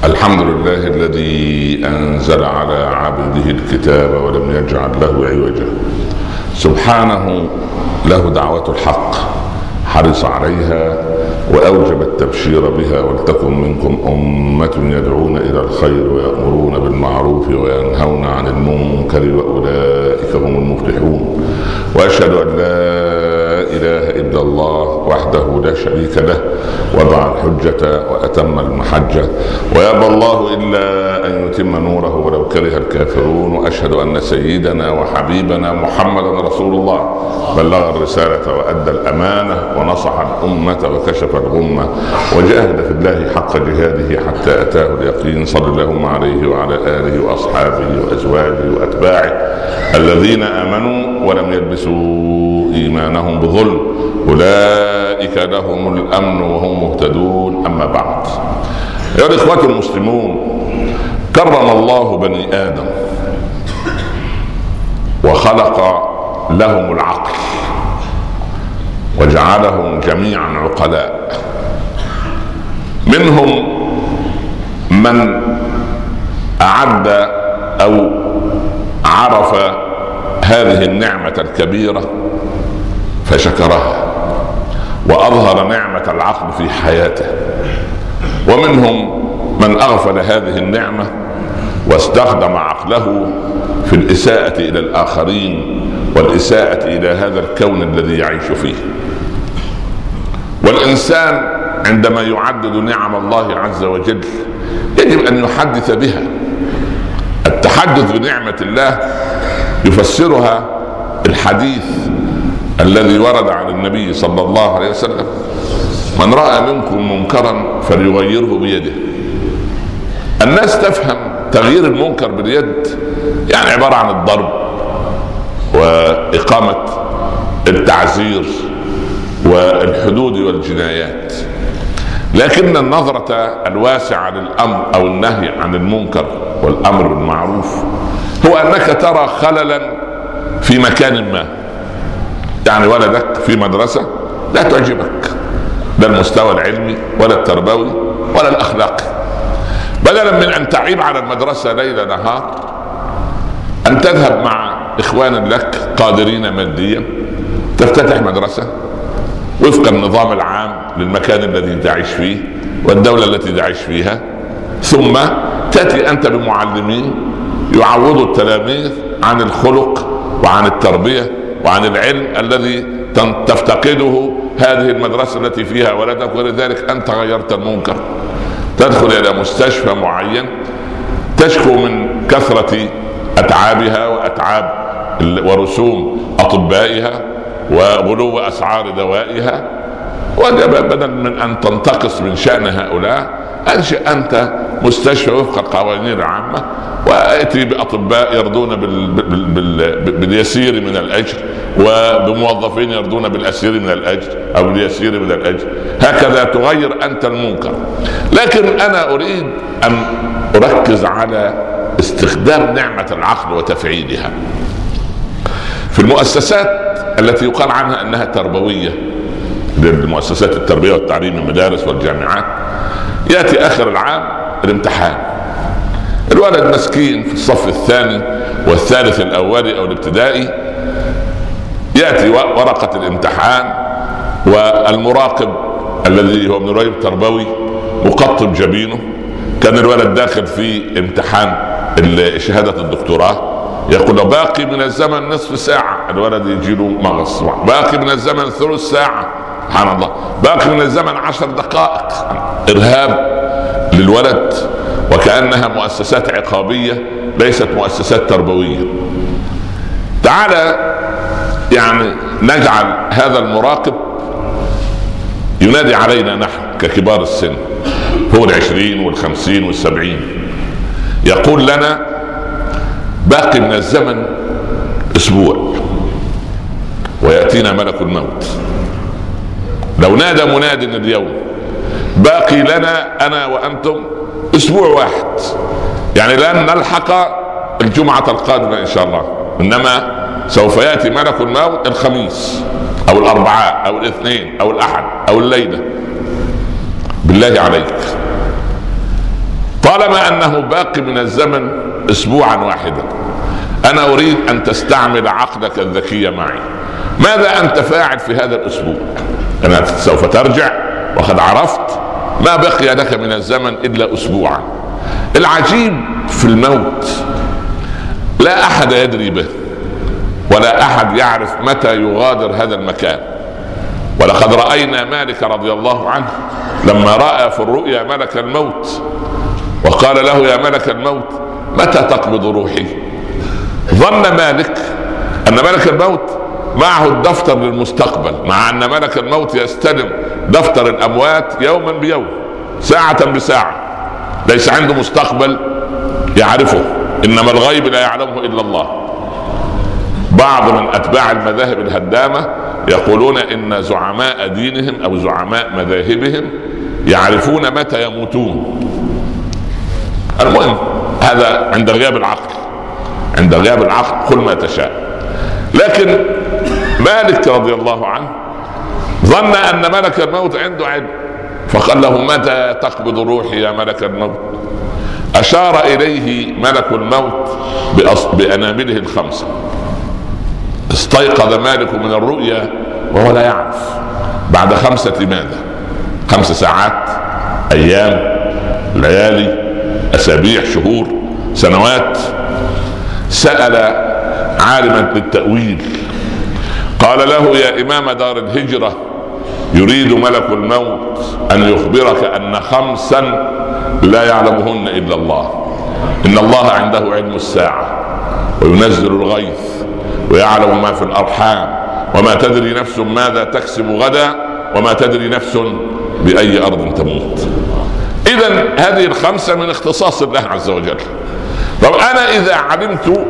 الحمد لله الذي أنزل على عبده الكتاب ولم يجعل له عوجا. سبحانه له دعوة الحق حرص عليها وأوجب التبشير بها. ولتكن منكم أمة يدعون إلى الخير ويأمرون بالمعروف وينهون عن المنكر وأولئك هم المفلحون. وأشهد أن لا إله إلا الله وحده لا شريك له وضع الحجة وأتم المحجة ويأبى الله إلا أن يتم نوره ولو كره الكافرون. وأشهد أن سيدنا وحبيبنا محمدا رسول الله بلغ الرسالة وأدى الأمانة ونصح الأمة وكشف الغمة وجاهد في الله حق جهاده حتى أتاه اليقين. صلى الله عليه وعلى آله وأصحابه وأزواجه وأتباعه الذين آمنوا ولم يلبسوا إيمانهم بظلم أولئك لهم الأمن وهم مهتدون. أما بعد، يا الإخوة المسلمون، كرم الله بني آدم وخلق لهم العقل وجعلهم جميعا عقلاء. منهم من أعد أو عرف هذه النعمة الكبيرة فشكرها وأظهر نعمة العقل في حياته، ومنهم من أغفل هذه النعمة واستخدم عقله في الإساءة إلى الآخرين والإساءة إلى هذا الكون الذي يعيش فيه. والإنسان عندما يعدد نعم الله عز وجل يجب أن يحدث بها. التحدث بنعمة الله يفسرها الحديث الذي ورد عن النبي صلى الله عليه وسلم: من رأى منكم منكرا فليغيره بيده. الناس تفهم تغيير المنكر باليد يعني عبارة عن الضرب وإقامة التعزير والحدود والجنايات، لكن النظرة الواسعة للأمر أو النهي عن المنكر والأمر بالمعروف هو أنك ترى خللا في مكان ما. يعني ولدك في مدرسة لا تعجبك، لا المستوى العلمي ولا التربوي ولا الأخلاقي، بدلا من أن تعيب على المدرسة ليل نهار أن تذهب مع إخوان لك قادرين ماديا تفتتح مدرسة وفق النظام العام للمكان الذي تعيش فيه والدولة التي تعيش فيها، ثم تأتي أنت بمعلمين يعوضوا التلاميذ عن الخلق وعن التربية وعن العلم الذي تفتقده هذه المدرسة التي فيها ولدك. ولذلك أنت غيرت المنكر. تدخل إلى مستشفى معين تشكو من كثرة أتعابها وأتعاب ورسوم أطبائها وغلو أسعار دوائها، وبدل من أن تنتقص من شأن هؤلاء أنشئ أنت مستشفى وفق القوانين العامة وأتي بأطباء يرضون باليسير من الأجر وبموظفين يرضون بالأسير من الأجر أو باليسير من الأجر. هكذا تغير أنت المنكر. لكن أنا أريد أن أركز على استخدام نعمة العقل وتفعيلها في المؤسسات التي يقال عنها أنها تربوية، للمؤسسات التربية والتعليم المدارس والجامعات. يأتي آخر العام الامتحان، الولد مسكين في الصف الثاني والثالث الأولي أو الابتدائي، يأتي ورقة الامتحان والمراقب الذي هو من الرأي التربوي مقطب جبينه. كان الولد داخل في امتحان شهادة الدكتوراه، يقول له باقي من الزمن نصف ساعة، الولد يجي له مغص. باقي من الزمن ثلث ساعة، سبحان الله. باقي من الزمن 10 دقائق. إرهاب للولد، وكأنها مؤسسات عقابية ليست مؤسسات تربوية. تعالى يعني نجعل هذا المراقب ينادي علينا نحن ككبار السن فوق 20 و50 و70، يقول لنا باقي من الزمن أسبوع ويأتينا ملك الموت. لو نادى مناد اليوم باقي لنا أنا وأنتم أسبوع واحد، يعني لن نلحق الجمعة القادمة إن شاء الله، إنما سوف يأتي ملك الموت الخميس أو الأربعاء أو الاثنين أو الأحد أو الليلة. بالله عليك طالما أنه باقي من الزمن أسبوعا واحدا، أنا أريد أن تستعمل عقلك الذكي معي. ماذا أنت فاعل في هذا الأسبوع؟ أنا سوف ترجع وقد عرفت ما بقي لك من الزمن إلا أسبوعا. العجيب في الموت لا أحد يدري به، ولا أحد يعرف متى يغادر هذا المكان. ولقد رأينا مالك رضي الله عنه لما رأى في الرؤيا ملك الموت وقال له: يا ملك الموت متى تقبض روحي؟ ظن مالك أن ملك الموت معه الدفتر للمستقبل، مع أن ملك الموت يستلم دفتر الأموات يوما بيوم، ساعة بساعة، ليس عنده مستقبل يعرفه، إنما الغيب لا يعلمه إلا الله. بعض من أتباع المذاهب الهدامة يقولون إن زعماء دينهم أو زعماء مذاهبهم يعرفون متى يموتون. المهم هذا عند غياب العقل، عند غياب العقل قل ما تشاء. لكن مالك رضي الله عنه ظن أن ملك الموت عنده علم، فقال له: متى تقبض روحي يا ملك الموت؟ أشار إليه ملك الموت بأنامله الخمسة. استيقظ مالك من الرؤيا وهو لا يعرف بعد 5 ماذا؟ 5 ساعات، أيام، ليالي، أسابيع، شهور، سنوات. سأل عالما بالتأويل قال له: يا إمام دار الهجرة، يريد ملك الموت أن يخبرك أن 5 لا يعلمهن إلا الله. إن الله عنده علم الساعة وينزل الغيث ويعلم ما في الأرحام وما تدري نفس ماذا تكسب غدا وما تدري نفس بأي أرض تموت. إذن هذه ال5 من اختصاص الله عز وجل. طب أنا إذا علمت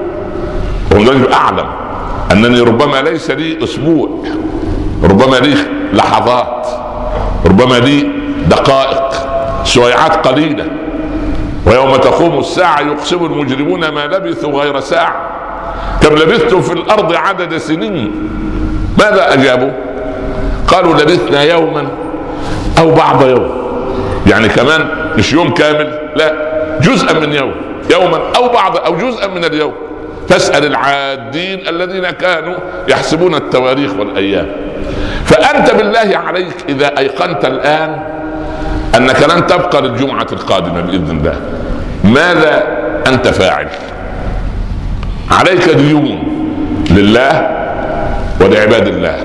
أعلم أنني ربما ليس لي أسبوع، ربما لي لحظات، ربما لي دقائق، سويعات قليلة، ويوم تقوم الساعة يقسم المجرمون ما لبثوا غير ساعة، كم لبثتم في الأرض عدد سنين. ماذا أجابوا؟ قالوا: لبثنا يوما أو بعض يوم، يعني كمان مش يوم كامل، لا، جزءا من يوم، يوما أو بعض أو جزءا من اليوم. فاسأل العادين الذين كانوا يحسبون التواريخ والأيام. فأنت بالله عليك إذا أيقنت الآن أنك لن تبقى للجمعة القادمة بإذن الله، ماذا أنت فاعل؟ عليك ديون لله ولعباد الله،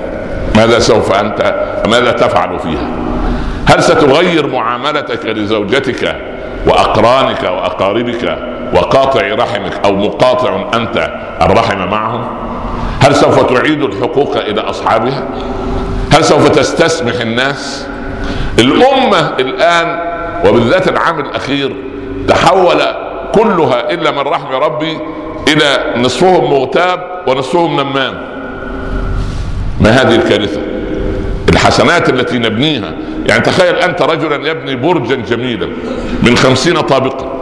ماذا تفعل فيها؟ هل ستغير معاملتك لزوجتك وأقرانك وأقاربك وقاطع رحمك أو مقاطع أنت الرحم معهم؟ هل سوف تعيد الحقوق إلى أصحابها؟ هل سوف تستسمح الناس؟ الأمة الآن وبالذات العام الأخير تحول كلها إلا من رحم ربي إلى نصفهم مغتاب ونصفهم نمام. ما هذه الكارثة؟ الحسنات التي نبنيها، يعني تخيل أنت رجلا يبني برجا جميلا من 50 طابقا،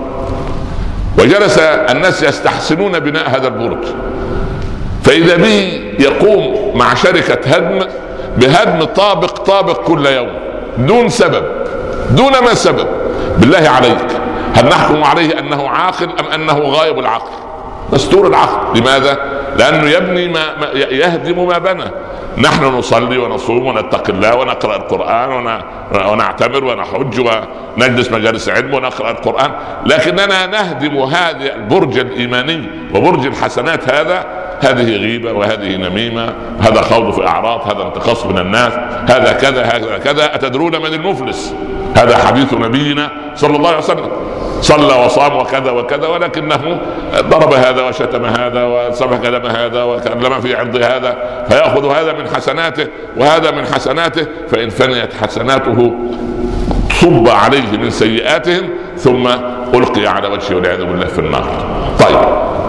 وجلس الناس يستحسنون بناء هذا البرج، فإذا به يقوم مع شركة هدم بهدم طابق كل يوم دون سبب، دون ما سبب. بالله عليك، هل نحكم عليه أنه عاقل أم أنه غائب العقل؟ مستور العقل. لماذا؟ لأنه يبني يهدم ما بنى. نحن نصلي ونصوم ونتقي الله ونقرأ القرآن ونعتمر ونحج ونجلس مجالس علم ونقرأ القرآن، لكننا نهدم هذا البرج الإيماني وبرج الحسنات. هذه غيبة، وهذه نميمة، هذا خوض في أعراض، هذا انتقاص من الناس، هذا كذا هذا كذا. أتدرون من المفلس؟ هذا حديث نبينا صلى الله عليه وسلم، صلى وصام وكذا وكذا، ولكنه ضرب هذا وشتم هذا وسفك دم هذا وكلم في عرض هذا، فيأخذ هذا من حسناته وهذا من حسناته، فإن فنيت حسناته صب عليه من سيئاتهم ثم ألقي على وجهه والعياذ بالله في النار. طيب،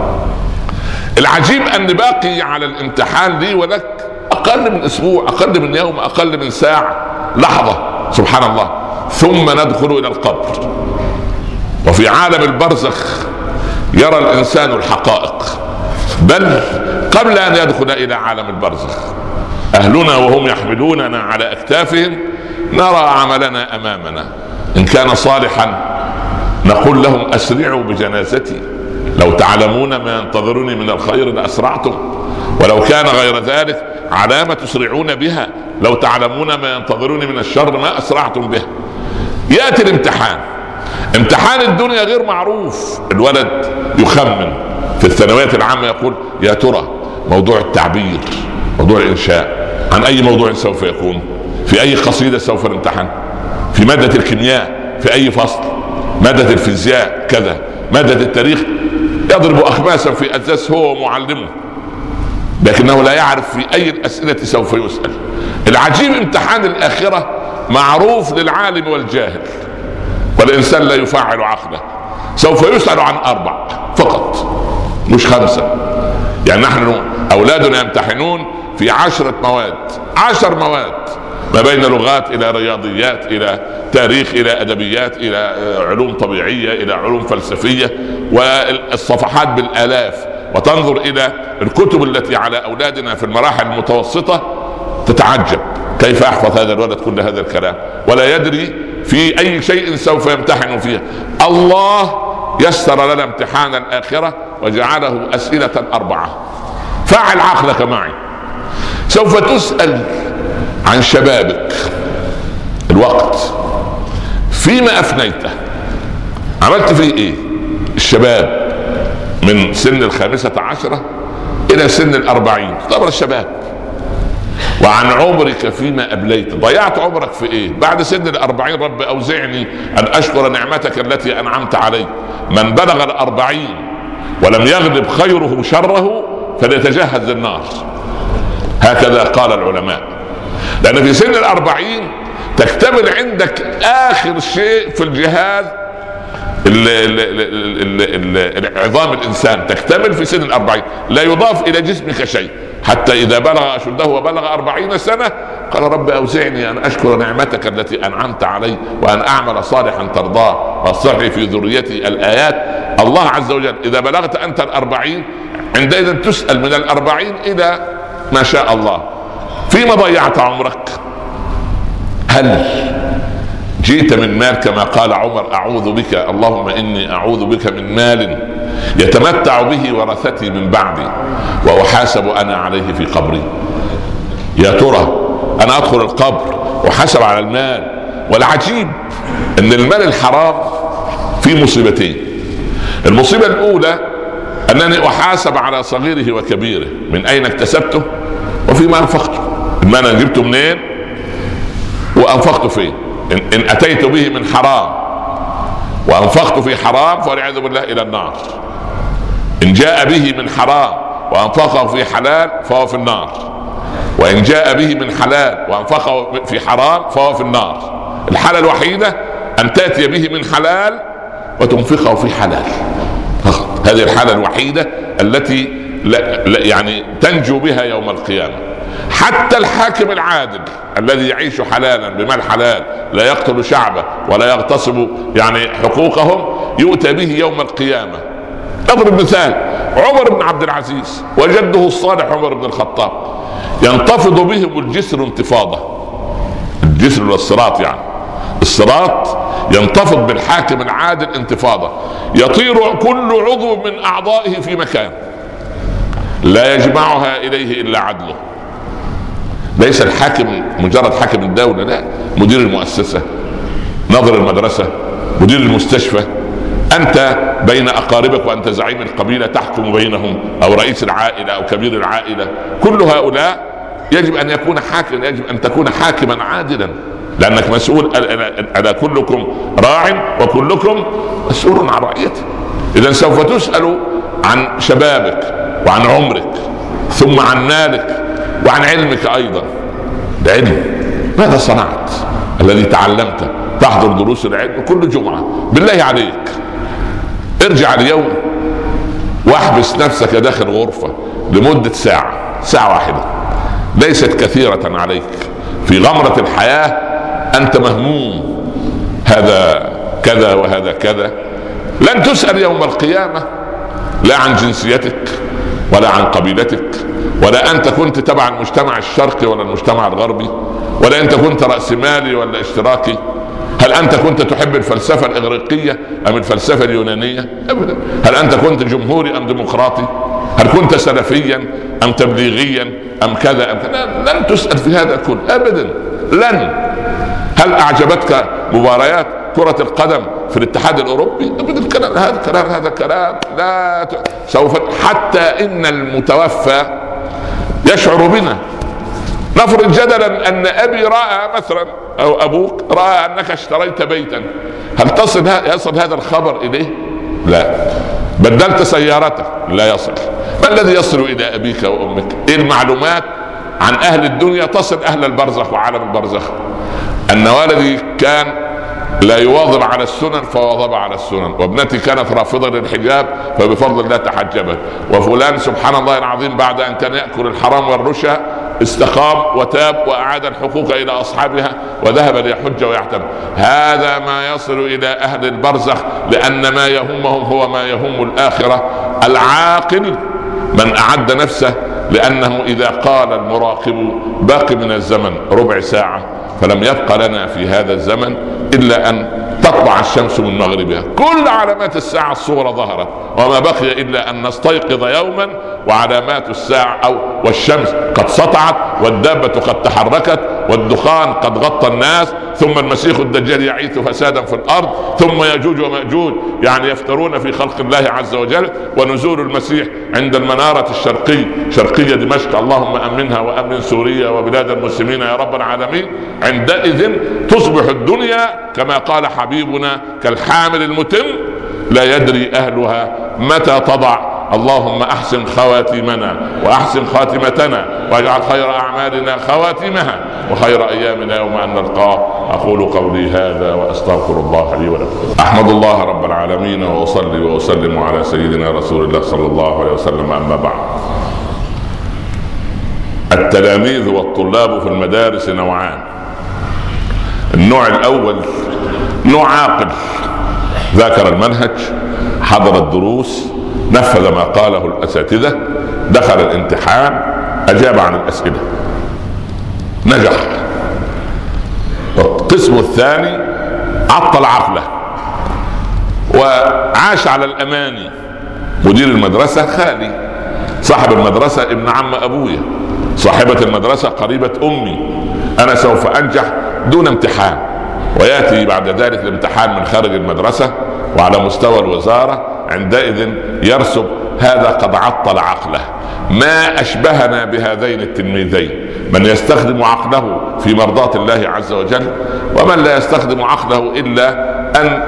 العجيب أن باقي على الامتحان لي ولك أقل من أسبوع، أقل من يوم، أقل من ساعة، لحظة، سبحان الله. ثم ندخل إلى القبر، وفي عالم البرزخ يرى الإنسان الحقائق. بل قبل أن يدخل إلى عالم البرزخ أهلنا وهم يحملوننا على أكتافهم نرى عملنا أمامنا، إن كان صالحا نقول لهم أسرعوا بجنازتي، لو تعلمون ما ينتظرني من الخير لأسرعتم، ولو كان غير ذلك علامة تسرعون بها، لو تعلمون ما ينتظرني من الشر ما أسرعتم به. يأتي الامتحان، امتحان الدنيا غير معروف. الولد يخمن في الثانوية العامة، يقول يا ترى موضوع التعبير، موضوع الإنشاء، عن أي موضوع سوف يكون؟ في أي قصيدة سوف نمتحن؟ في مادة الكيمياء في أي فصل؟ مادة الفيزياء كذا، مادة التاريخ. يضرب أخماسا في أساس هو ومعلمه، لكنه لا يعرف في أي الأسئلة سوف يسأل. العجيب امتحان الآخرة معروف للعالم والجاهل، والإنسان لا يفعل عقله. سوف يسأل عن 4 فقط مش 5. يعني نحن أولادنا يمتحنون في 10 مواد، 10 مواد، ما بين لغات إلى رياضيات إلى تاريخ إلى أدبيات إلى علوم طبيعية إلى علوم فلسفية، والصفحات بالآلاف. وتنظر إلى الكتب التي على أولادنا في المراحل المتوسطة تتعجب كيف يحفظ هذا الولد كل هذا الكلام ولا يدري في أي شيء سوف يمتحن فيها. الله يسر لنا امتحان الآخرة وجعله أسئلة 4. فاعل عقلك معي. سوف تسأل عن شبابك، الوقت فيما أفنيته، عملت فيه إيه؟ الشباب من سن 15 إلى سن 40 طبعا الشباب. وعن عمرك فيما أبليت، ضيعت عمرك في إيه؟ بعد سن 40 رب أوزعني أن أشكر نعمتك التي أنعمت علي. من بلغ 40 ولم يغلب خيره شره فليتجهز للنار، هكذا قال العلماء. لأن في سن 40 تكتمل عندك آخر شيء في الجهاز عظام الإنسان، تكتمل في سن 40، لا يضاف إلى جسمك شيء حتى إذا بلغ أشده وبلغ 40 سنة قال رب أوزعني أن أشكر نعمتك التي أنعمت علي وأن أعمل صالحا ترضاه واصلح لي في ذريتي. الآيات. الله عز وجل إذا بلغت أنت 40 عندئذ تسأل من 40 إلى ما شاء الله فيما ضيعت عمرك. هل جئت من مال كما قال عمر أعوذ بك اللهم إني أعوذ بك من مال يتمتع به ورثتي من بعدي وأحاسب أنا عليه في قبري؟ يا ترى أنا أدخل القبر وحسب على المال. والعجيب أن المال الحرام فيه مصيبتين. المصيبة الأولى أنني أحاسب على صغيره وكبيره، من أين اكتسبته وفيما أنفقته. المال أنا جبته منين وأنفقته فين؟ إن أتيت به من حرام وأنفقت في حرام فوالعياذ بالله إلى النار. إن جاء به من حرام وأنفقه في حلال فهو في النار، وإن جاء به من حلال وأنفقه في حرام فهو في النار. الحالة الوحيدة أن تأتي به من حلال وتنفقه في حلال، هذه الحالة الوحيدة التي يعني تنجو بها يوم القيامة. حتى الحاكم العادل الذي يعيش حلالا بمال حلال لا يقتل شعبه ولا يغتصب يعني حقوقهم يؤتى به يوم القيامة. اضرب مثال عمر بن عبد العزيز وجده الصالح عمر بن الخطاب، ينتفض بهم الجسر انتفاضة. الجسر والصراط، يعني الصراط ينتفض بالحاكم العادل انتفاضة، يطير كل عضو من أعضائه في مكان لا يجمعها إليه إلا عدله. ليس الحاكم مجرد حاكم الدولة، لا، مدير المؤسسة، ناظر المدرسة، مدير المستشفى. أنت بين أقاربك وأنت زعيم القبيلة تحكم بينهم، أو رئيس العائلة أو كبير العائلة. كل هؤلاء يجب أن يكون حاكما، يجب أن تكون حاكما عادلا، لأنك مسؤول. ألا كلكم راع وكلكم مسؤول عن رعيته. إذن سوف تسأل عن شبابك وعن عمرك ثم عن مالك وعن علمك أيضا. العلم ماذا صنعت؟ الذي تعلمته، تحضر دروس العلم كل جمعة، بالله عليك ارجع اليوم واحبس نفسك داخل غرفة لمدة ساعة واحدة، ليست كثيرة عليك. في غمرة الحياة أنت مهموم، هذا كذا وهذا كذا. لن تسأل يوم القيامة لا عن جنسيتك ولا عن قبيلتك، ولا أنت كنت تبع المجتمع الشرقي ولا المجتمع الغربي، ولا أنت كنت رأسمالي ولا اشتراكي. هل أنت كنت تحب الفلسفة الإغريقية أم الفلسفة اليونانية؟ أبدا. هل أنت كنت جمهوري أم ديمقراطي؟ هل كنت سلفيا أم تبليغيا أم كذا أم كذا؟ لن تسأل في هذا كله أبدا، لن. هل أعجبتك مباريات كرة القدم في الاتحاد الأوروبي؟ أبدا. هذا كلام لا سوف. حتى إن المتوفى يشعر بنا. نفرض جدلا أن أبي رأى مثلا أو أبوك رأى أنك اشتريت بيتا، هل يصل هذا الخبر إليه؟ لا. بدلت سيارتك، لا يصل. ما الذي يصل إلى أبيك وأمك؟ إيه المعلومات عن أهل الدنيا تصل أهل البرزخ وعالم البرزخ. أن والدي كان لا يواظب على السنن فواظب على السنن، وابنتي كانت رافضة للحجاب فبفضل الله تحجبت، وفلان سبحان الله العظيم بعد أن كان يأكل الحرام والرشا استقام وتاب وأعاد الحقوق إلى أصحابها وذهب ليحج ويعتمر. هذا ما يصل إلى أهل البرزخ، لأن ما يهمهم هو ما يهم الآخرة. العاقل من أعد نفسه، لأنه إذا قال المراقب باقي من الزمن ربع ساعة فلم يبق لنا في هذا الزمن إلا أن تطلع الشمس من مغربها، كل علامات الساعة الصغرى ظهرت، وما بقي إلا أن نستيقظ يوما وعلامات الساعة والشمس قد سطعت، والدابة قد تحركت، والدخان قد غطى الناس، ثم المسيح الدجال يعيث فسادا في الأرض، ثم يجوج ومأجوج يعني يفترون في خلق الله عز وجل، ونزول المسيح عند المنارة شرقية دمشق، اللهم أمنها وأمن سوريا وبلاد المسلمين يا رب العالمين. عندئذ تصبح الدنيا كما قال حبيبنا كالحامل المتم لا يدري أهلها متى تضع. اللهم أحسن خواتيمنا وأحسن خاتمتنا، واجعل خير أعمالنا خواتمها وخير أيامنا يوم أن نلقاه. أقول قولي هذا وأستغفر الله لي ولكم. أحمد الله رب العالمين وأصلي وأسلم على سيدنا رسول الله صلى الله عليه وسلم. أما بعد، التلاميذ والطلاب في المدارس نوعان. النوع الأول نوع عاقل، ذاكر المنهج، حضر الدروس، نفذ ما قاله الأساتذة، دخل الامتحان، أجاب عن الأسئلة، نجح. والقسم الثاني عطل عقله وعاش على الأماني. مدير المدرسة خالي، صاحب المدرسة ابن عم أبويا، صاحبة المدرسة قريبة أمي، أنا سوف أنجح دون امتحان. ويأتي بعد ذلك الامتحان من خارج المدرسة وعلى مستوى الوزارة، عندئذ يرسب هذا قد عطل عقله. ما أشبهنا بهذين التلميذين، من يستخدم عقله في مرضاة الله عز وجل، ومن لا يستخدم عقله إلا أن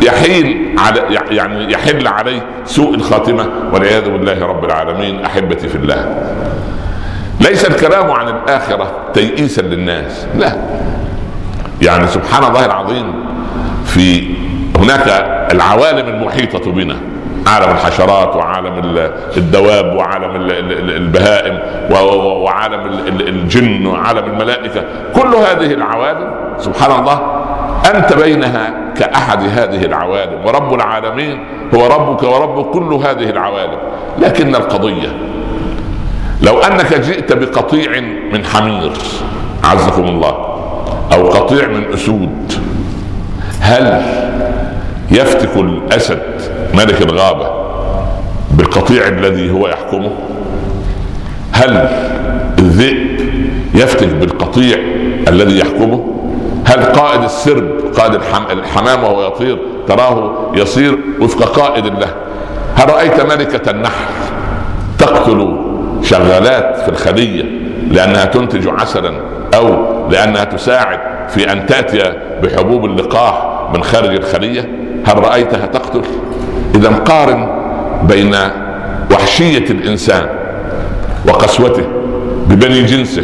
يحل عليه سوء الخاتمة والعياذ بالله رب العالمين. أحبتي في الله، ليس الكلام عن الآخرة تيئيسا للناس، لا. يعني سبحان الله العظيم، في هناك العوالم المحيطة بنا، عالم الحشرات وعالم الدواب وعالم البهائم وعالم الجن وعالم الملائكة، كل هذه العوالم سبحان الله أنت بينها كأحد هذه العوالم، ورب العالمين هو ربك ورب كل هذه العوالم. لكن القضية لو أنك جئت بقطيع من حمير عزكم الله أو قطيع من أسود، هل يفتك الأسد ملك الغابة بالقطيع الذي هو يحكمه؟ هل الذئب يفتك بالقطيع الذي يحكمه؟ هل قائد السرب، قائد الحمام وهو يطير، تراه يصير وفق قائد له؟ هل رأيت ملكة النحل تقتل شغالات في الخلية لأنها تنتج عسلا أو لأنها تساعد في أن تأتي بحبوب اللقاح من خارج الخلية؟ هل رأيتها تقتل؟ إذا قارن بين وحشية الإنسان وقسوته ببني جنسه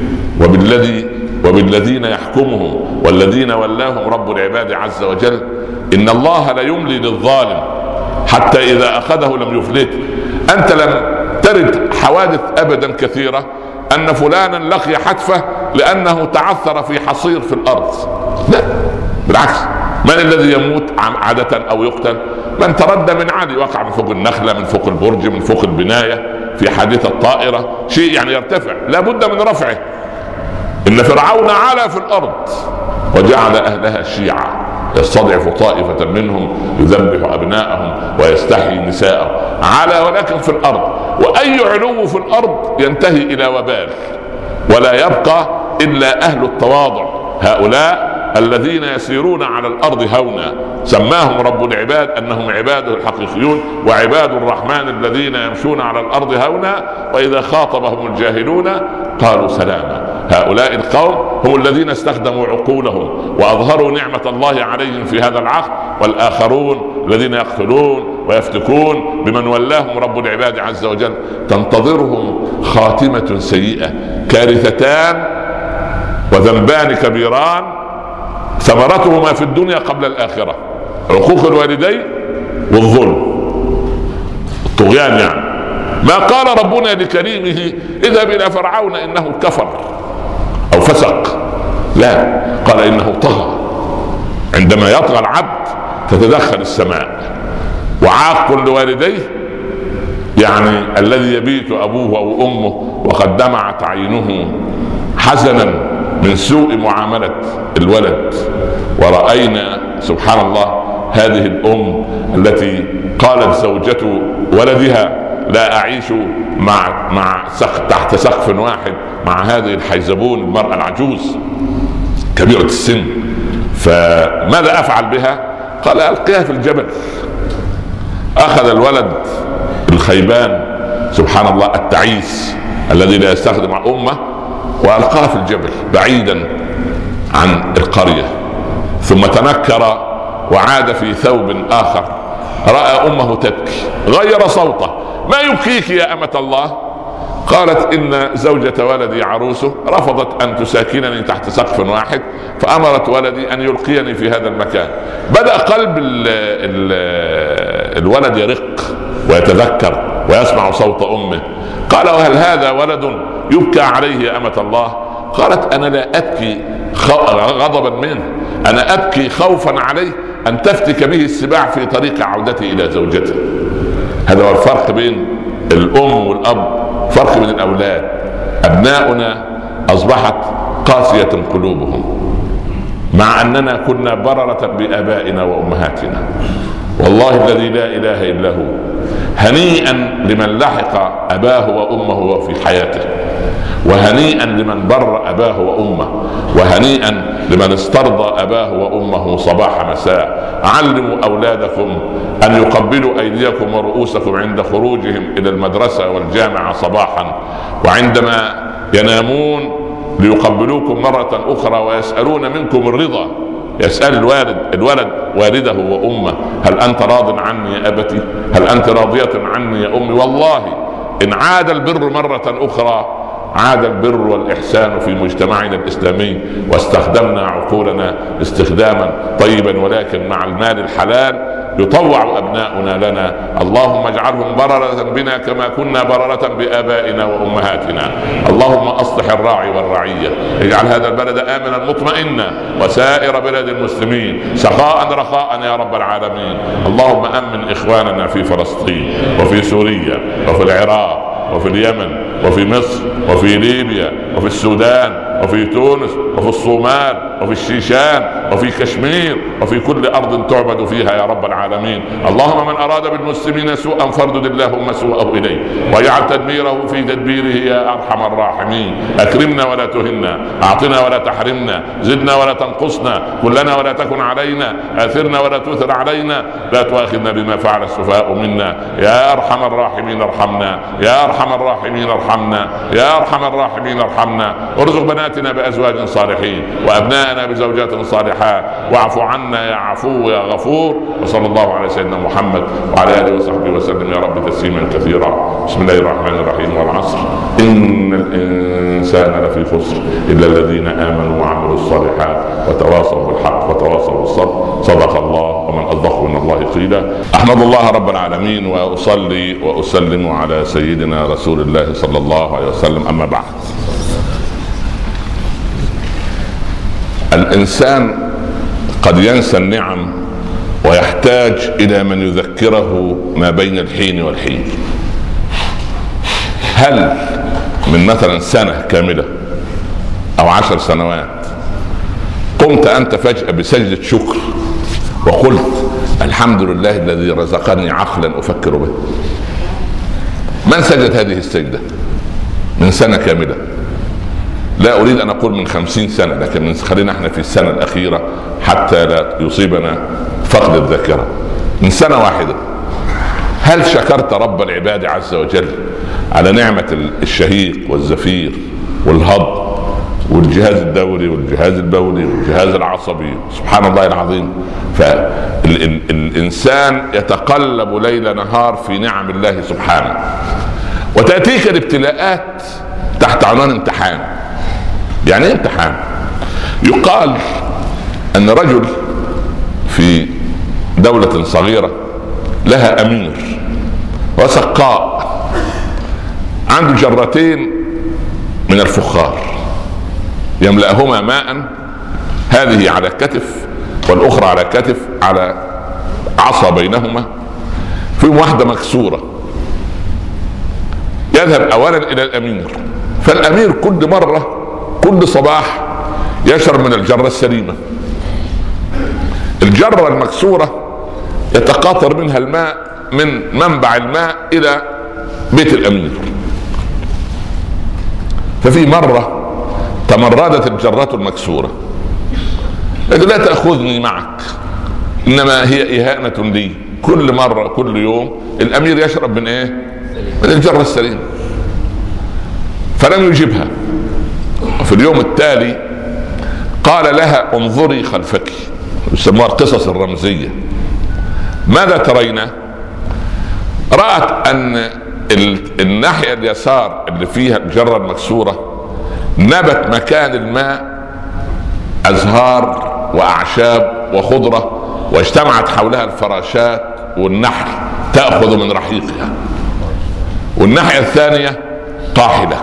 وبالذين يحكمهم والذين ولاهم رب العباد عز وجل. إن الله لا يملي للظالم حتى إذا أخذه لم يفلته. أنت لم ترد حوادث أبدا كثيرة أن فلانا لقي حتفه لأنه تعثر في حصير في الأرض، لا، بالعكس. من الذي يموت عادة أو يقتل؟ من تردى من عالي، وقع من فوق النخلة، من فوق البرج، من فوق البناية، في حادثة طائرة، شيء يعني يرتفع، لا بد من رفعه. إن فرعون علا في الأرض وجعل أهلها شيعا يستضعف طائفة منهم يذبح أبناءهم ويستحيي نساءهم على ولكن في الأرض. وأي علو في الأرض ينتهي إلى وبال، ولا يبقى إلا أهل التواضع، هؤلاء الذين يسيرون على الأرض هونا، سماهم رب العباد أنهم عباده الحقيقيون، وعباد الرحمن الذين يمشون على الأرض هونا وإذا خاطبهم الجاهلون قالوا سلاما. هؤلاء القوم هم الذين استخدموا عقولهم وأظهروا نعمة الله عليهم في هذا العهد، والآخرون الذين يقتلون ويفتكون بمن ولاهم رب العباد عز وجل تنتظرهم خاتمة سيئة، كارثتان وذنبان كبيران ثمرتهما في الدنيا قبل الآخرة، عقوق الوالدين والظلم، الطغيان. يعني ما قال ربنا لكريمه اذهب إلى فرعون إنه كفر أو فسق، لا، قال إنه طغى. عندما يطغى العبد تتدخل السماء. وعاق لوالديه يعني الذي يبيت أبوه أو أمه وقد دمعت عينه حزنا من سوء معاملة الولد. ورأينا سبحان الله هذه الأم التي قالت زوجة ولدها لا أعيش تحت سقف واحد مع هذه الحيزبون، المرأة العجوز كبيرة السن، فماذا أفعل بها؟ قال ألقيها في الجبل. أخذ الولد الخيبان سبحان الله التعيس الذي لا يستخدم أمه وألقاها في الجبل بعيدا عن القرية، ثم تنكر وعاد في ثوب آخر، رأى أمه تبكي، غير صوته: ما يبكيك يا أمة الله؟ قالت: إن زوجة ولدي عروسه رفضت أن تساكنني تحت سقف واحد، فأمرت ولدي أن يلقيني في هذا المكان. بدأ قلب الولد يرق ويتذكر ويسمع صوت أمه. قال: وهل هذا ولد يبكى عليه يا أمة الله؟ قالت: أنا لا أبكي غضبا منه، أنا أبكي خوفا عليه أن تفتك به السباع في طريق عودته إلى زوجته. هذا هو الفرق بين الأم والأب، فرق بين الأولاد. أبناؤنا أصبحت قاسية قلوبهم مع أننا كنا بررة بآبائنا وأمهاتنا، والله الذي لا إله إلا هو. هنيئا لمن لحق أباه وأمه في حياته، وهنيئا لمن بر أباه وأمه، وهنيئا لمن استرضى أباه وأمه صباح مساء. علموا أولادكم أن يقبلوا أيديكم ورؤوسكم عند خروجهم إلى المدرسة والجامعة صباحا، وعندما ينامون ليقبلوكم مرة أخرى ويسألون منكم الرضا. يسأل الولد والده وأمه: هل أنت راض عني يا أبتي؟ هل أنت راضية عني يا أمي؟ والله إن عاد البر مرة أخرى عاد البر والإحسان في مجتمعنا الإسلامي، واستخدمنا عقولنا استخداما طيبا، ولكن مع المال الحلال يطوع أبناؤنا لنا. اللهم اجعلهم بررة بنا كما كنا بررة بآبائنا وأمهاتنا. اللهم أصلح الراعي والرعية، اجعل هذا البلد آمنا مطمئنا وسائر بلاد المسلمين سخاء رخاء يا رب العالمين. اللهم أمن إخواننا في فلسطين وفي سوريا وفي العراق وفي اليمن وفي مصر وفي ليبيا وفي السودان وفي تونس وفي الصومال وفي الشيشان وفي كشمير وفي كل أرض تعبد فيها يا رب العالمين. اللهم من أراد بالمسلمين سوءا فاردد اللهم سوءه إليه، واجعل تدبيره في تدبيره يا أرحم الراحمين. أكرمنا ولا تهنا، أعطنا ولا تحرمنا، زدنا ولا تنقصنا، كلنا ولا تكن علينا، آثرنا ولا تؤثر علينا، لا تؤاخذنا بما فعل السفهاء منا. يا أرحم الراحمين ارحمنا، يا أرحم الراحمين ارحمنا، يا أرحم الراحمين ارحمنا. ارزق بناتنا بأزواج صالحين وأبنائنا بزوجات صالحات، واعف عنا يا عفو يا غفور. وصلى الله على سيدنا محمد وعلى آله وصحبه وسلم يا رب تسليما كثيرا. بسم الله الرحمن الرحيم. والعصر إن الإنسان لفي خسر إلا الذين آمنوا وعملوا الصالحات وتواصوا بالحق وتواصوا بالصبر. صدق الله ومن أصدق من الله قيلا. أحمد الله رب العالمين وأصلي وأسلم على سيدنا رسول الله صلى الله عليه وسلم. أما بعد، الإنسان قد ينسى النعم ويحتاج إلى من يذكره ما بين الحين والحين. هل من مثلا سنة كاملة أو 10 سنوات قمت أنت فجأة بسجدة شكر وقلت الحمد لله الذي رزقني عقلا أفكر به. من سجد هذه السجدة من سنة كاملة؟ لا أريد أن أقول من 50 سنة، لكن خلينا احنا في السنة الأخيرة حتى لا يصيبنا فقد الذاكرة. من سنة واحدة هل شكرت رب العباد عز وجل على نعمة الشهيق والزفير والهضم والجهاز الدوري والجهاز البولي والجهاز العصبي؟ سبحان الله العظيم. فالإنسان يتقلب ليل نهار في نعم الله سبحانه، وتأتيك الابتلاءات تحت عنوان امتحان. يعني ايه امتحان؟ يقال ان رجل في دولة صغيرة لها امير وسقاء، عنده جرتين من الفخار يملأهما ماء، هذه على كتف والاخرى على كتف، على عصا بينهما، في واحدة مكسورة. يذهب اولا الى الامير، فالامير كل مرة كل صباح يشرب من الجرة السليمة. الجرة المكسورة يتقاطر منها الماء من منبع الماء إلى بيت الأمير. ففي مرة تمردت الجرة المكسورة، لكن لا تأخذني معك، إنما هي إهانة لي. كل مرة كل يوم الأمير يشرب من إيه؟ من الجرة السليمة. فلم يجبها. في اليوم التالي قال لها انظري خلفك، يسموها القصص الرمزية. ماذا ترين؟ رأت أن الناحية اليسار اللي فيها الجرة المكسورة نبت مكان الماء أزهار وأعشاب وخضرة، واجتمعت حولها الفراشات والنحل تأخذ من رحيقها، والناحية الثانية قاحلة.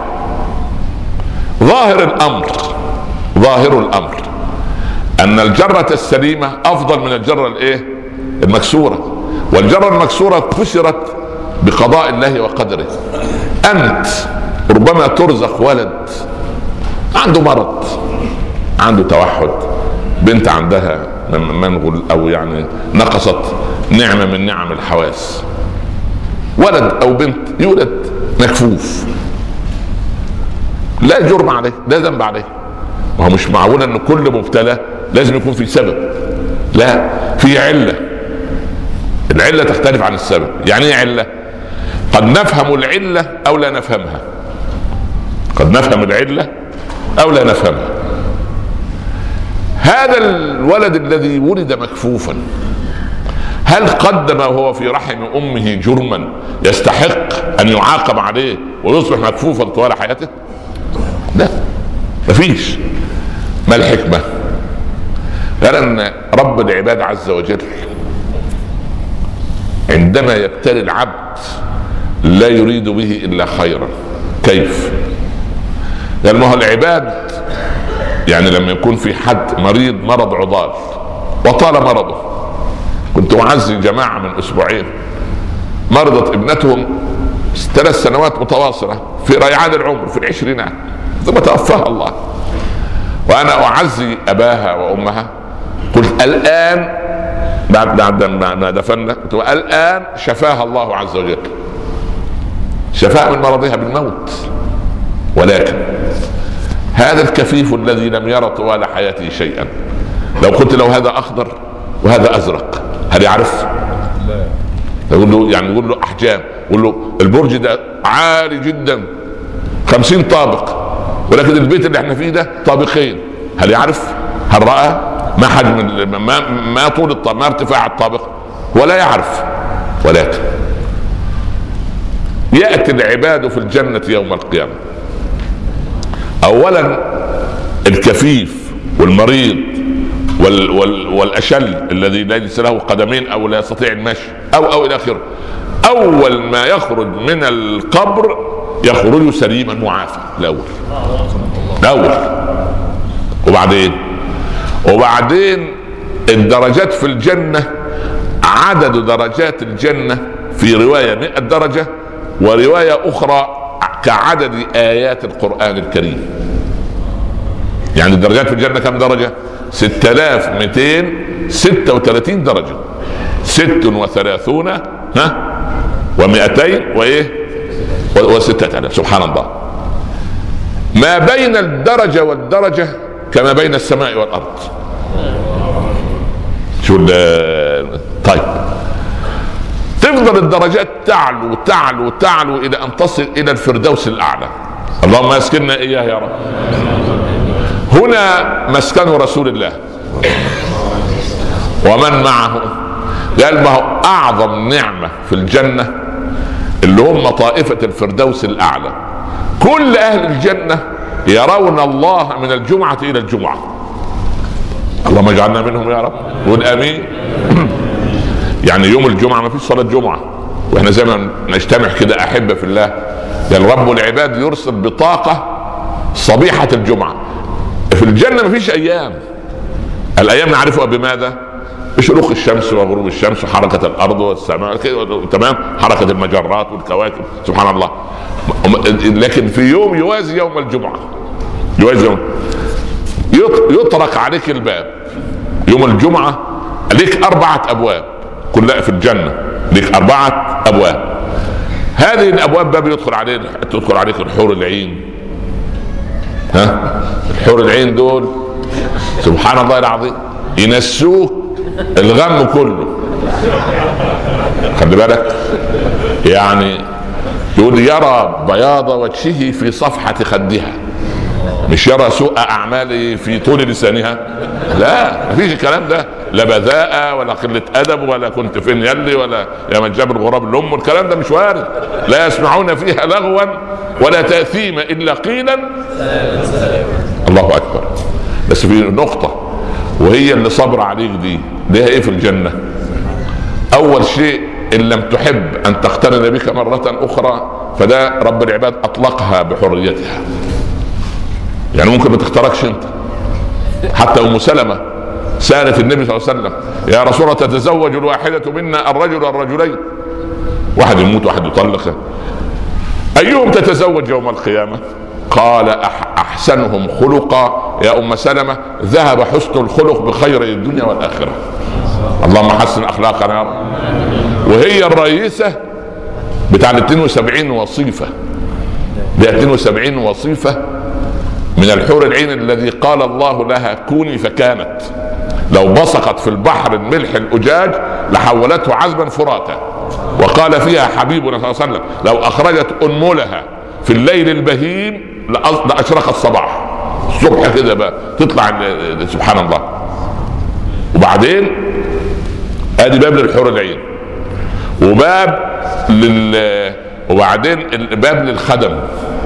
ظاهر الأمر أن الجرة السليمة أفضل من الجرة المكسورة، والجرة المكسورة كسرت بقضاء الله وقدره. أنت ربما ترزق ولد عنده مرض، عنده توحد، بنت عندها منغل أو يعني نقصت نعمة من نعم الحواس، ولد أو بنت يولد مكفوف، لا جرم عليه، لا ذنب عليه. ما هو مش معقول ان كل مبتلى لازم يكون في سبب، لا، في علة. العلة تختلف عن السبب. يعني ايه علة؟ قد نفهم العلة او لا نفهمها، قد نفهم العلة او لا نفهمها. هذا الولد الذي ولد مكفوفا هل قدم وهو في رحم امه جرما يستحق ان يعاقب عليه ويصبح مكفوفا طوال حياته؟ لا، مفيش. ما الحكمة؟ لأن رب العباد عز وجل عندما يبتلي العبد لا يريد به إلا خيرا. كيف؟ لأن ما هو العباد يعني لما يكون في حد مريض مرض عضال وطال مرضه، كنت أعزي جماعة من أسبوعين مرضت ابنتهم 3 سنوات متواصلة في ريعان العمر في العشرينات ثم توفاها الله، وأنا أعزي أباها وأمها. قلت الآن بعد ما دفننا الآن شفاها الله عز وجل، شفاها من مرضها بالموت. ولكن هذا الكفيف الذي لم يرى طوال حياته شيئا، لو قلت له هذا أخضر وهذا أزرق هل يعرف؟ لا. يقول له يعني يقول له أحجام، يقول له البرج ده عالي جدا 50 طابق، ولكن البيت اللي احنا فيه ده طابقين، هل يعرف؟ هل رأى؟ ما حجم ما طول الطابق، ما ارتفاع الطابق، ولا يعرف. ولكن يأتي العباد في الجنة يوم القيامة، أولا الكفيف والمريض والأشل الذي ليس له قدمين أو لا يستطيع المشي أو إلى آخره، أول ما يخرج من القبر يخرج سليما معافى الأول. وبعدين الدرجات في الجنة، عدد درجات الجنة في رواية 100 درجة، ورواية أخرى كعدد آيات القرآن الكريم. يعني الدرجات في الجنة كم درجة؟ 6236 درجة، 36 و200 و6000. سبحان الله. ما بين الدرجة والدرجة كما بين السماء والأرض. شو طيب، تفضل الدرجات تعلو تعلو تعلو إلى أن تصل إلى الفردوس الأعلى. اللهم يسكننا إياه يا رب. هنا مسكن رسول الله ومن معه. قال ما هو أعظم نعمة في الجنة اللي هم طائفة الفردوس الأعلى. كل أهل الجنة يرون الله من الجمعة إلى الجمعة. اللهم اجعلنا منهم يا رب، قول آمين. يعني يوم الجمعة ما فيش صلاة جمعة، واحنا زي ما نجتمع كده أحبة في الله، يعني رب العباد يرسل بطاقة صبيحة الجمعة. في الجنة ما فيش أيام. الأيام نعرفها بماذا؟ بشروق الشمس وغروب الشمس وحركة الأرض والسماء، تمام، حركة المجرات والكواكب، سبحان الله. لكن في يوم يوازي يوم الجمعة، يوازي يوم يطرق عليك الباب يوم الجمعة. ليك 4 أبواب كلها في الجنة، ليك 4 أبواب. هذه الأبواب باب تدخل عليك الحور العين. الحور العين دول سبحان الله العظيم ينسوك الغم كله. خلي بالك، يعني يقول يرى بياض وجهه في صفحة خدها، مش يرى سوء أعماله في طول لسانها. لا، مفيش الكلام ده، لا بذاءة ولا قلة أدب ولا كنت فين يلي ولا يا من جاب الغراب الأم، الكلام ده مش وارد. لا يسمعون فيها لغوا ولا تأثيم إلا قيلا الله أكبر. بس في نقطة وهي اللي صبر عليك دي، ليها ايه في الجنة؟ اول شيء ان لم تحب ان تقترن بك مرة اخرى فده رب العباد اطلقها بحريتها. يعني ممكن ما تختاركش انت. حتى ام سلمة سألت النبي صلى الله عليه وسلم يا رسول الله تتزوج الواحدة منا الرجل الرجلين؟ واحد يموت واحد يطلق، ايهم تتزوج يوم القيامة؟ قال احسنهم خلقا يا ام سلمة، ذهب حسن الخلق بخير الدنيا والاخرة. اللهم حسن اخلاقنا يا رب. وهي الرئيسة بتاع 72 وصيفة، ب 72 وصيفة من الحور العين الذي قال الله لها كوني فكانت. لو بصقت في البحر الملح الأجاج لحولته عذبا فراتا. وقال فيها حبيبنا صلى الله عليه وسلم لو أخرجت أنملها في الليل البهيم لأشرق الصباح. الصبح كده بقى تطلع سبحان الله. وبعدين ادي باب للحور العين، وباب وبعدين باب للخدم.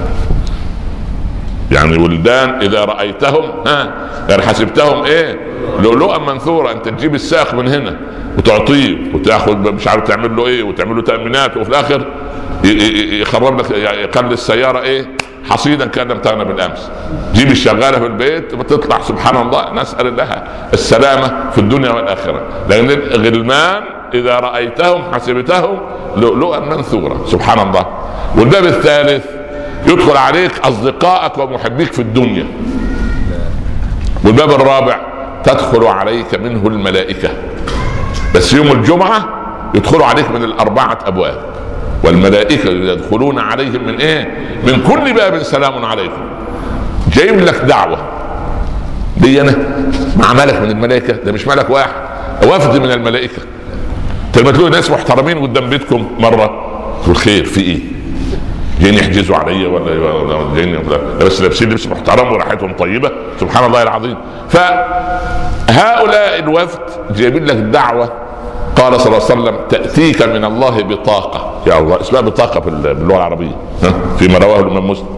يعني ولدان اذا رأيتهم يعني حسبتهم ايه لؤلؤا منثورا. انت تجيب الساق من هنا وتعطيه وتاخذ مش عارف تعمل له ايه وتعمل له تأمينات، وفي الاخر يخرب لك يقل السيارة ايه حصيدا كان لم تغنى بالامس. جيب الشغاله في البيت وتطلع سبحان الله نسال الله السلامه في الدنيا والاخره. لان الغلمان اذا رايتهم حسبتهم لؤلؤا منثورا سبحان الله. والباب الثالث يدخل عليك اصدقائك ومحبيك في الدنيا. والباب الرابع تدخل عليك منه الملائكه. بس يوم الجمعه يدخلوا عليك من ال4 أبواب، والملائكة يدخلون عليهم من ايه؟ من كل باب سلام عليكم. جايب لك دعوة دي انا مع ملك من الملائكة، ده مش ملك واحد، وفد من الملائكة. لما تلاقوا ناس محترمين قدام بيتكم مرة تقول خير في ايه؟ جايين يحجزوا عليا ولا جايين بس لابسين لبس محترم وريحتهم طيبة سبحان الله العظيم. فهؤلاء الوفد جايبين لك دعوة. قال صلى الله عليه وسلم تأتيك من الله بطاقة. يا الله اسمها بطاقة باللغة العربية فيما رواه الإمام مسلم.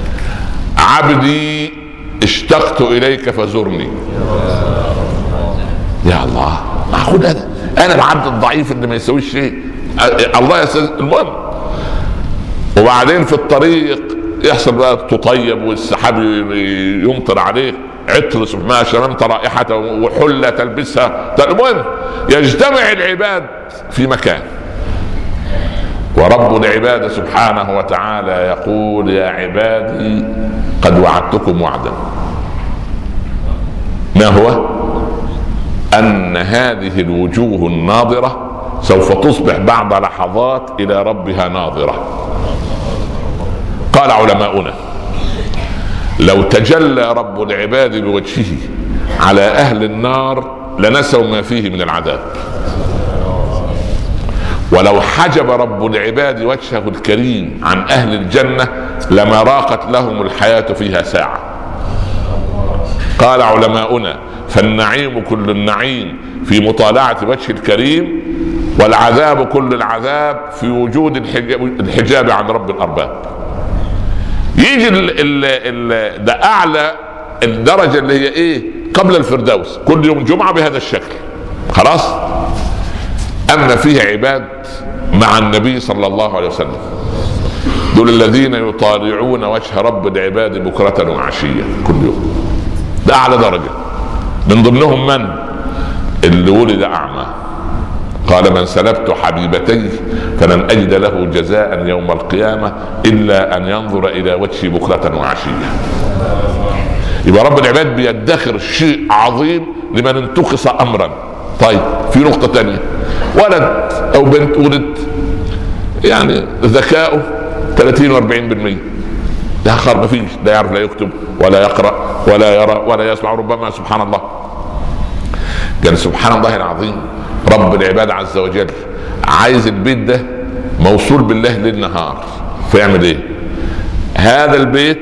عبدي اشتقت إليك فزرني. يا الله معقول هذا؟ أنا العبد الضعيف اللي ما يسويش شيء الله يسوي. المهم وبعدين في الطريق يحصل بقى تطيب والسحاب يمطر عليك عطر ما شممت رائحته وحلة تلبسها. المهم يجتمع العباد في مكان، ورب العباد سبحانه وتعالى يقول يا عبادي قد وعدتكم وعدا. ما هو؟ أن هذه الوجوه الناظرة سوف تصبح بعد لحظات إلى ربها ناظرة. قال علماؤنا: لو تجلى رب العباد بوجهه على أهل النار لنسوا ما فيه من العذاب، ولو حجب رب العباد وجهه الكريم عن أهل الجنة لما راقت لهم الحياة فيها ساعة. قال علماؤنا: فالنعيم كل النعيم في مطالعة وجه الكريم، والعذاب كل العذاب في وجود الحجاب عن رب الأرباب. يجي ده أعلى الدرجة اللي هي إيه؟ قبل الفردوس، كل يوم جمعة بهذا الشكل، خلاص. أما فيه عباد مع النبي صلى الله عليه وسلم، دول الذين يطالعون وجه رب العباد بكرة وعشية كل يوم. ده أعلى درجة. من ضمنهم من؟ اللي ولد أعمى، قال: من سلبت حبيبتيه فلن أجد له جزاء يوم القيامة إلا أن ينظر إلى وجهي بكرة وعشية. يبقى رب العباد بيدخر شيء عظيم لمن انتقص أمرا. طيب، في نقطة تانية: ولد أو بنت ولد يعني ذكاؤه 30 و40%، ده آخر ما فيش، لا يعرف لا يكتب ولا يقرأ ولا يرى ولا يسمع، ربما سبحان الله. قال: سبحان الله العظيم، رب العباد عز وجل عايز البيت ده موصول بالله ليل نهار، فيعمل ايه؟ هذا البيت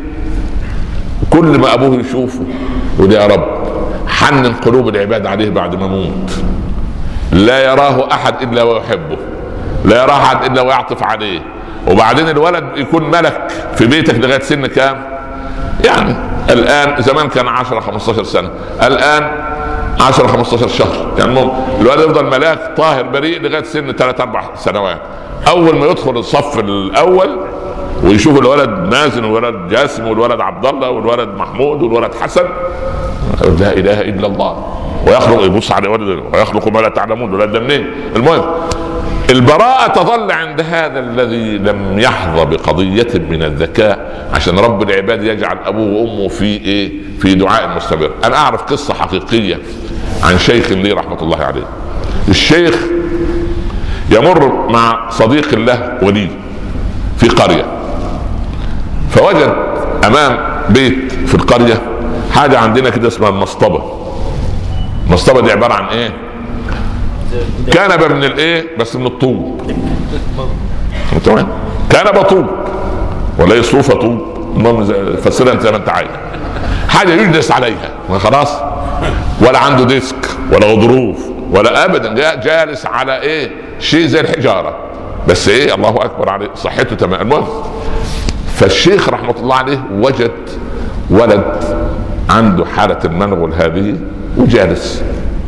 كل ما ابوه يشوفه يقول: يا رب حنن قلوب العباد عليه بعد ما موت، لا يراه احد الا ويحبه، لا يراه احد الا ويعطف عليه. وبعدين الولد يكون ملك في بيتك لغايه سن كام؟ يعني الان زمان كان 10-15 سنه، الان 10-15 شهر، يعني الولد يفضل ملاك طاهر بريء لغايه سن 3-4 سنوات. اول ما يدخل الصف الاول ويشوف الولد مازن والولد جاسم والولد عبد الله والولد محمود والولد حسن، لا اله الا الله، ويخلق، يبص على ولده ويخلق ما لا تعلمون، الولد ده منين؟ المهم البراءة تظل عند هذا الذي لم يحظى بقضية من الذكاء، عشان رب العباد يجعل أبوه وأمه في إيه؟ في دعاء مستمر. أنا أعرف قصة حقيقية عن شيخ لي رحمة الله عليه. الشيخ يمر مع صديق له ولي في قرية، فوجد أمام بيت في القرية حاجة عندنا كده اسمها المصطبة. المصطبة دي عبارة عن إيه؟ كنبه من الايه؟ بس من الطوب، تمام؟ كنبه طوب ولا صوفه طوب، المهم فسرها انت زي ما انت عايز، حاجه يجلس عليها خلاص، ولا عنده ديسك ولا غضروف ولا ابدا، جالس على ايه؟ شيء زي الحجاره، بس ايه؟ الله اكبر عليه، صحته تمام. المهم فالشيخ رحمه الله عليه وجد ولد عنده حاله المنغول هذه وجالس.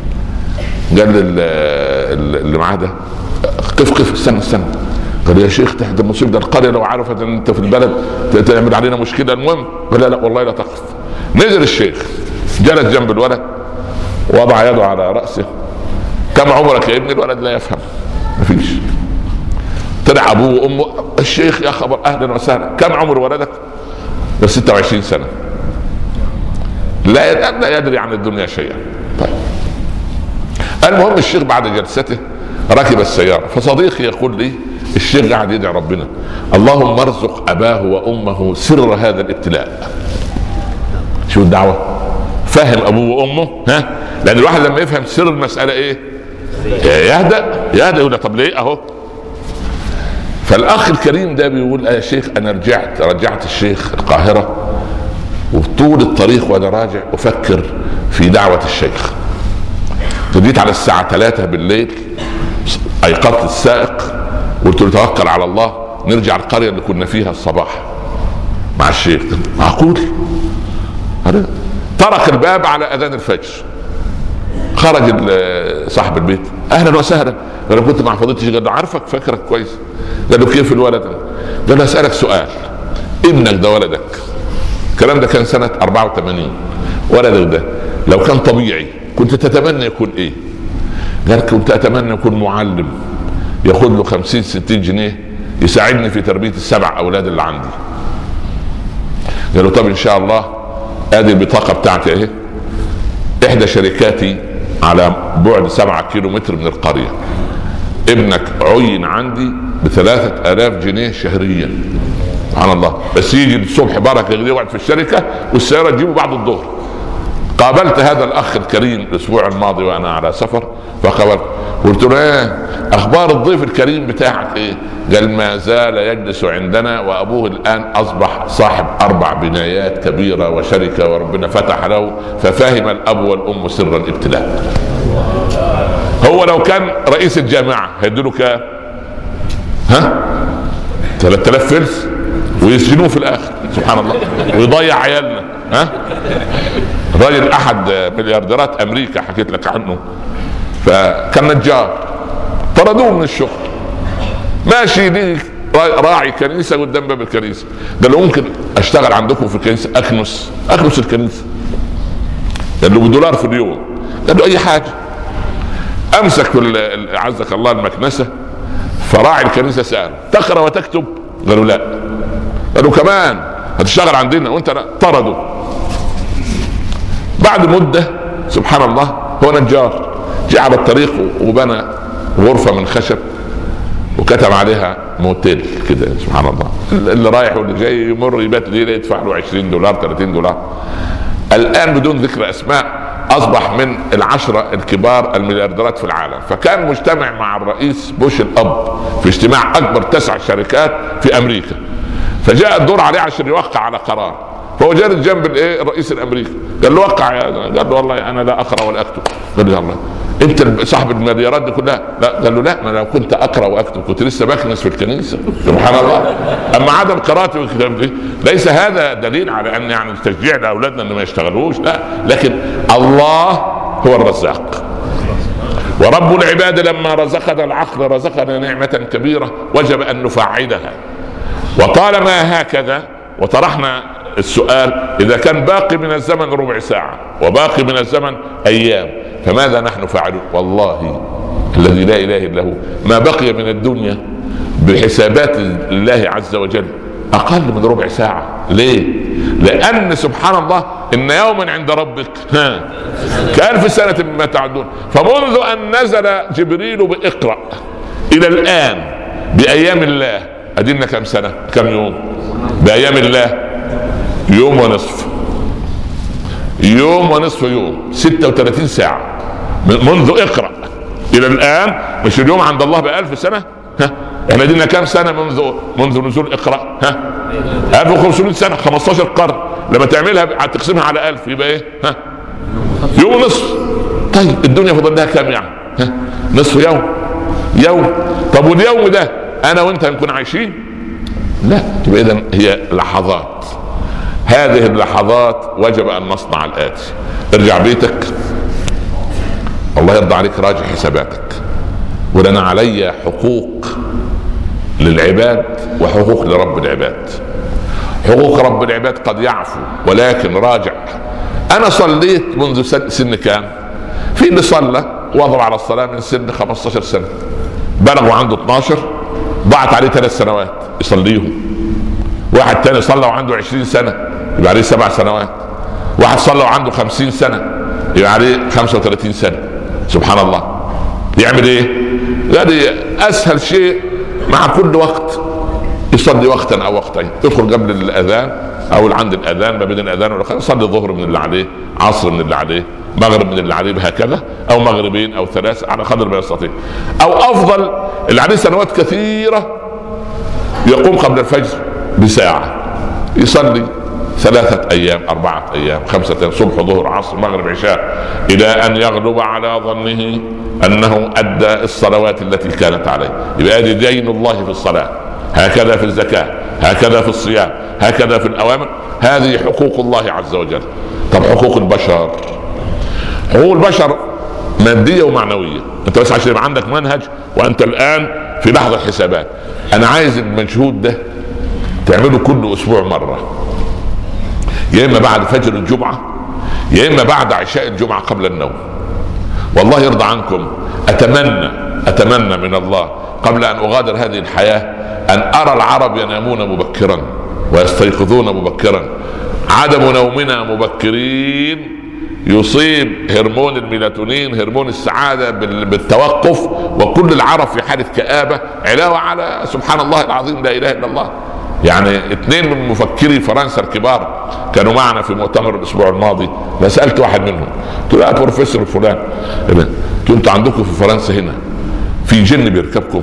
قال اللي معاه ده: قف استنى. قال: يا شيخ تحت المصيبه، ده القريه لو عرفت ان انت في البلد تعمل علينا مشكله. المهم قال: لا والله لا تقف. نزل الشيخ جلس جنب الولد، وضع يده على راسه: كم عمرك يا ابني؟ الولد لا يفهم، مفيش. طلع ابوه وامه: الشيخ يا خبر، اهلا وسهلا، كم عمر ولدك؟ 26 سنه. لا يدري عن الدنيا شيئا. طيب، المهم الشيخ بعد جلسته ركب السيارة، فصديقي يقول لي: الشيخ قاعد يدعي ربنا: اللهم ارزق أباه وأمه سر هذا الابتلاء. شو الدعوة؟ فهم أبوه وأمه، ها؟ لأن الواحد لما يفهم سر المسألة إيه؟ يهدأ. يقول: طب ليه؟ أهو. فالأخ الكريم ده بيقول: يا شيخ أنا رجعت الشيخ القاهرة، وطول الطريق وأنا راجع أفكر في دعوة الشيخ. جيت على الساعة 3 بالليل، أيقظت السائق وقلت له: توكل على الله، نرجع القرية اللي كنا فيها الصباح مع الشيخ. معقول؟ طرق الباب على أذان الفجر، خرج صاحب البيت: أهلا وسهلا. قال: كنت مع فضيلة الشيخ. قال له: عارفك، فاكرك كويس. قال له: كيف الولد؟ قال له: أسألك سؤال، ابنك ده ولدك، الكلام ده كان سنة 84، ولدك ده لو كان طبيعي كنت تتمنى يكون ايه؟ قال: كنت اتمنى يكون معلم ياخذ له 50-60 جنيه يساعدني في تربية ال7 اولاد اللي عندي. قال له: طب ان شاء الله ادي البطاقة بتاعتي اهي، احدى شركاتي على بعد 7 كيلومتر من القرية. ابنك عين عندي ب3,000 جنيه شهريا، سبحان الله، بس يجي الصبح بركة يقعد في الشركة والسيارة تجيبه بعد الظهر. قابلت هذا الأخ الكريم الأسبوع الماضي وأنا على سفر، فقابلت قلت له ايه اخبار الضيف الكريم بتاعك ايه؟ قال ما زال يجلس عندنا وابوه الان اصبح صاحب 4 بنايات كبيره وشركه وربنا فتح له، ففهم الاب والام سر الابتلاء. هو لو كان رئيس الجامعه هيديله كام؟ 3000 فلس ويسجنوه في الاخر، سبحان الله، ويضيع عيالنا. الراجل احد مليارديرات امريكا حكيت لك عنه، فكان نجار طردوه من الشغل، ماشي ليه راعي كنيسه قدام باب الكنيسه، قال له ممكن اشتغل عندكم في الكنيسه اكنس الكنيسه؟ قال له $1 في اليوم. قال له اي حاجه. امسك في عزك الله المكنسه، فراعي الكنيسه سأل تقرا وتكتب؟ قالوا لا. قالوا كمان هتشتغل عندنا وانت لا؟ طردوا. بعد مده سبحان الله هو نجار، جاء على الطريق وبنى غرفه من خشب وكتب عليها موتيل كده، سبحان الله، اللي رايح واللي جاي يمر يبات ليله يدفع له $20 $30. الان بدون ذكر اسماء اصبح من 10 الكبار المليارديرات في العالم. فكان مجتمع مع الرئيس بوش الاب في اجتماع اكبر 9 شركات في امريكا، فجاء الدور عليه عشان يوقع على قرار، فهو جالس جنب الرئيس الامريكي، قال له وقع يا، قال له والله انا لا اقرا ولا اكتب. قال له الله انت صاحب المليارات دي كلها؟ لا. قال له لا، ما لو كنت اقرا واكتب كنت لسه بكنس في الكنيسه، سبحان الله. اما عدم قراءتي والكتاب دي ليس هذا دليل على ان يعني تشجيع لاولادنا ان ما يشتغلوش، لا، لكن الله هو الرزاق، ورب العباد لما رزقنا العقل رزقنا نعمه كبيره وجب ان نفعلها. وطالما هكذا وطرحنا السؤال، اذا كان باقي من الزمن ربع ساعه وباقي من الزمن ايام، فماذا نحن فاعلون؟ والله الذي لا اله الا هو ما بقي من الدنيا بحسابات الله عز وجل اقل من ربع ساعه. ليه؟ لان سبحان الله ان يوما عند ربك كألف سنه مما تعدون. فمنذ ان نزل جبريل باقرأ الى الان بايام الله ادينا كم سنه؟ كم يوم؟ بايام الله يوم ونصف، يوم 36 ساعة منذ اقرأ الى الان. مش اليوم عند الله ب1000 سنة؟ احنا دينا كام سنة منذ نزول اقرأ؟ 1500 سنة، 15 قرن. لما تعملها تقسمها على 1000 يبقى ايه؟ يوم ونصف. طيب الدنيا فضل لها كام يعني؟ نصف يوم. طب واليوم ده انا وانت هنكون عايشين؟ لا. تبقى اذا هي لحظات، هذه اللحظات وجب ان نصنع الاتي. ارجع بيتك، الله يرضى عليك، راجع حساباتك، ولنا علي حقوق للعباد وحقوق لرب العباد. حقوق رب العباد قد يعفو، ولكن راجع. انا صليت منذ سن كام؟ في اللي صلى وضع على الصلاة من سن 15 سنة، بلغوا عنده 12 ضاعت عليه 3 سنوات يصليهم. واحد تاني صلى وعنده 20 سنة يبقى عليه 7 سنوات. واحد صلى وعنده 50 سنة يبقى عليه 35 سنة. سبحان الله. يعمل ايه؟ يعني اسهل شيء مع كل وقت يصلي وقتا او وقتين، يدخل قبل الاذان او عند الاذان، ما بين الاذان والخامس يصلي الظهر من اللي عليه، عصر من اللي عليه، مغرب من اللي عليه، هكذا، او مغربين او 3 على قدر ما يستطيع. او افضل اللي عليه سنوات كثيرة يقوم قبل الفجر بساعة يصلي 3 أيام 4 أيام 5 أيام، صبح ظهر عصر مغرب عشاء، إلى أن يغلب على ظنه أنه أدى الصلوات التي كانت عليه. يبقى هذه دين الله في الصلاة، هكذا في الزكاة، هكذا في الصيام، هكذا في الأوامر. هذه حقوق الله عز وجل. طب حقوق البشر، حقوق البشر مادية ومعنوية. انت بس عشان يبقى عندك منهج وانت الآن في لحظة حسابات. انا عايز المجهود ده تعمله كل اسبوع مرة، يا اما بعد فجر الجمعة يا اما بعد عشاء الجمعة قبل النوم. والله يرضى عنكم، اتمنى من الله قبل ان اغادر هذه الحياة ان ارى العرب ينامون مبكرا ويستيقظون مبكرا. عدم نومنا مبكرين يصيب هرمون الميلاتونين، هرمون السعادة بالتوقف، وكل العرب في حالة كآبة، علاوة على سبحان الله العظيم لا إله إلا الله. يعني 2 من مفكري فرنسا الكبار كانوا معنا في مؤتمر الأسبوع الماضي. سألت واحد منهم قلت له يا بروفيسور فلان، انتوا عندكم في فرنسا هنا في جن بيركبكم؟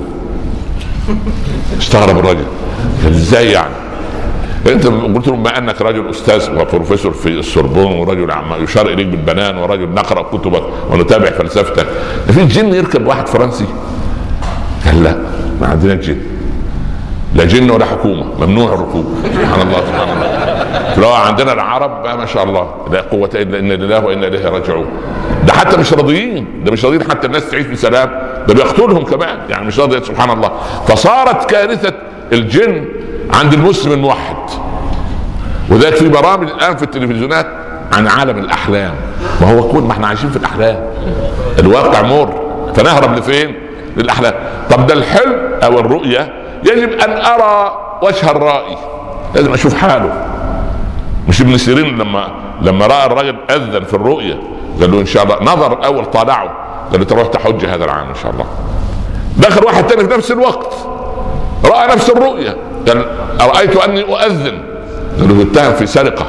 استغرب الراجل، قال ازاي يعني؟ انت قلت له ما انك رجل استاذ وبروفيسور في السوربون ورجل يشار اليك بالبنان ورجل نقرا كتبك ونتابع فلسفتك، في جن يركب واحد فرنسي؟ قال لا، ما عندنا جن، لا جن ولا حكومه، ممنوع الركوب. سبحان الله سبحان الله. لو عندنا العرب ما شاء الله لا قوه الا ان لله وانا اليه راجعون، ده حتى مش راضيين، ده مش راضيين حتى الناس تعيش بسلام، ده بيقتلهم كمان، يعني مش راضي. سبحان الله. فصارت كارثه الجن عند المسلم الموحد. وذلك في برامج الان في التلفزيونات عن عالم الاحلام، ما هو كل ما احنا عايشين في الاحلام، الواقع مر، فنهرب لفين؟ للاحلام. طب ده الحلم او الرؤيه يجب ان ارى وجه الرائي، لازم اشوف حاله. مش ابن سيرين لما راى الرجل اذن في الرؤيه قال له ان شاء الله، نظر اول طالعه قال له تروح تحج هذا العام ان شاء الله. دخل واحد تاني في نفس الوقت راى نفس الرؤيه قال ارايت اني اؤذن، قال له اتهم في سرقه.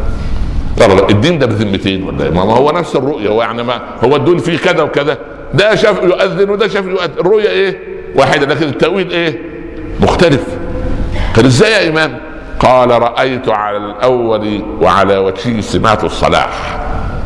قال الدين ده بذمتين ولا ما هو نفس الرؤيه، ويعني ما هو الدين فيه كذا وكذا، ده شاف يؤذن وده شاف يؤذن، الرؤيه ايه واحده لكن التاويل ايه مختلف. قال ازاي يا امام؟ قال رايت على الاول وعلى وجهه سمات الصلاح،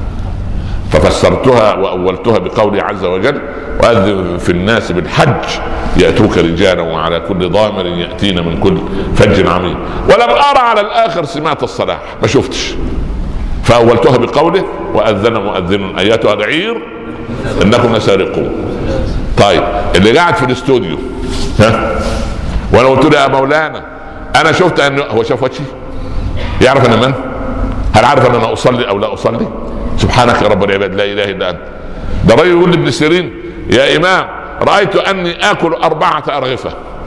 ففسرتها واولتها بقوله عز وجل واذن في الناس بالحج ياتوك رجالا وعلى كل ضامر ياتين من كل فج عميق، ولم ارى على الاخر سمات الصلاح، ما شفتش، فاولتها بقوله واذن مؤذن ايتها العير انكم لسارقون. طيب اللي قاعد في الاستوديو ها، وانا قلت له يا مولانا انا شفت انه هو شاف وجهي، يعرف انا من؟ هل عارف ان انا اصلي او لا اصلي؟ سبحانك يا رب العباد لا اله الا انت. ده الرجل يقول لابن سيرين يا امام رايت اني اكل 4 أرغفة.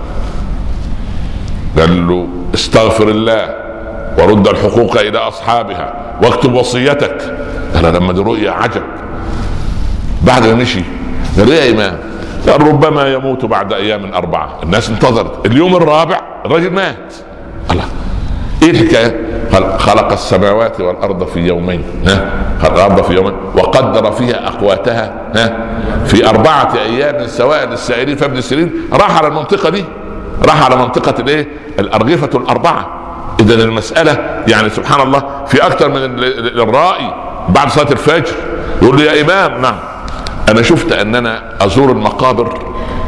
قال له استغفر الله ورد الحقوق الى اصحابها واكتب وصيتك. قال لما دي رؤيا عجب. بعد ما مشي قال يا امام قال ربما يموت بعد ايام 4. الناس انتظرت، اليوم الرابع الرجل مات. الله ايه الحكايه؟ قال خلق السماوات والارض في يومين، خلق الارض في يومين وقدر فيها اقواتها في 4 أيام سواء للسائلين. فابن سيرين راح على المنطقه دي، راح على منطقه الايه؟ الارغفه ال4. اذا المساله يعني سبحان الله في اكثر من الرائي بعد صلاه الفجر يقول لي يا امام نعم انا شفت ان انا ازور المقابر